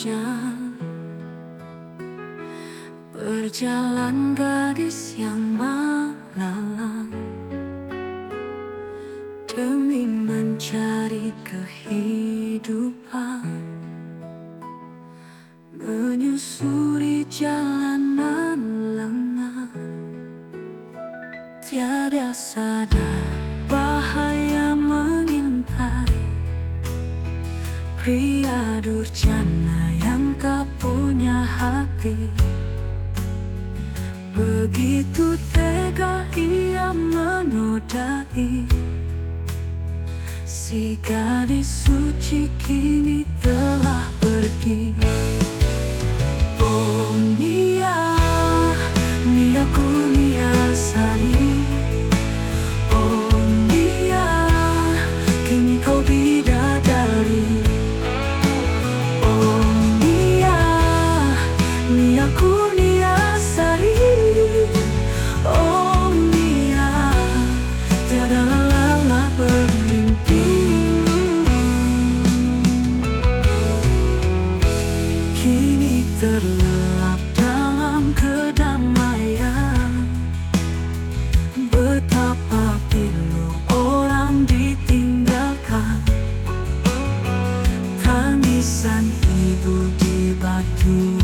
hujan. Berjalan gadis yang malang demi mencari kehidupan, menyusuri jalanan lengang. Tiada sadar bahaya mengintai pria durjana yang tak punya hati. Begitu tega ia menodai si gadis suci, kini telah pergi. Oh Nia, Niaku, Nia Sari. Oh Nia, kini kau bidadari. Oh Nia, Niaku, Nia Sari. Oh Nia, tiada lelah bermimpi. Kini terlelap dalam kedamaian. Betapa pilu orang ditinggalkan, tangisan ibu di batu